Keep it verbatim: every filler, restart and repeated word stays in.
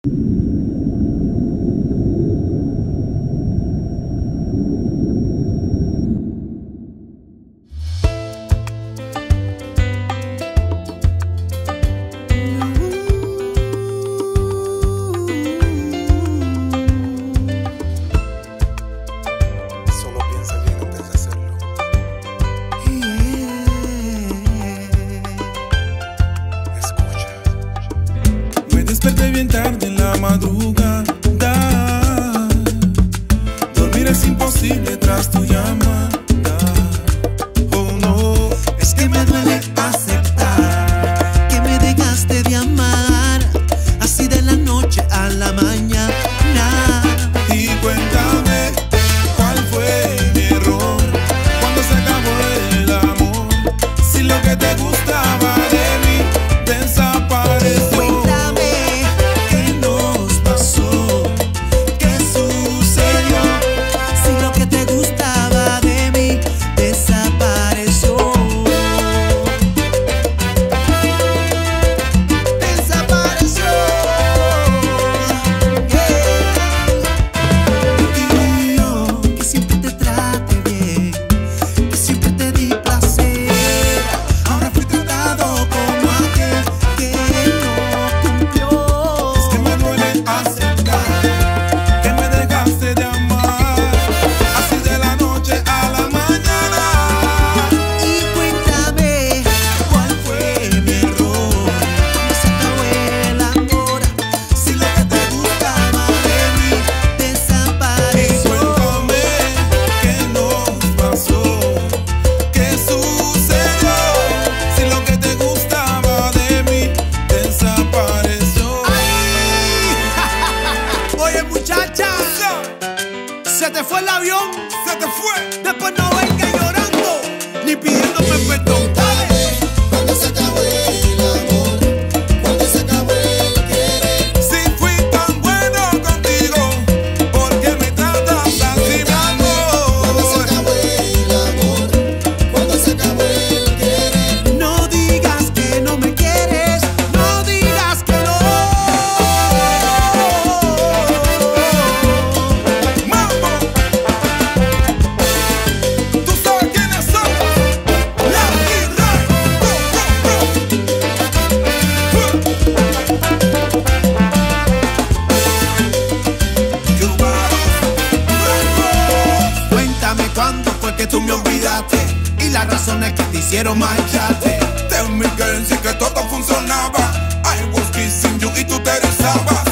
Desperté bien tarde en la madrugada. Dormir es imposible tras tu llamada. Oh no, es que me duele aceptar que me dejaste de amar, así de la noche a la mañana. Y cuéntame, ¿cuál fue mi error? Cuando se acabó el amor, si lo que te gustaba de mí desapareció. Se te fue el avión, se te fue. Después no vengas llorando, ni pidiéndome perdón. Dale. Cuando se acabó el amor, cuando se acabó el querer. Si fui tan bueno contigo, ¿por qué me tratas así, mi amor? Cuando se acabó el amor, cuando se acabó el querer. No digas que no me quieres, no digas que no. Que tú me olvidaste y las razones que te hicieron marcharte. Tell me girl, si que todo funcionaba. I was kissing you y tú te rezabas.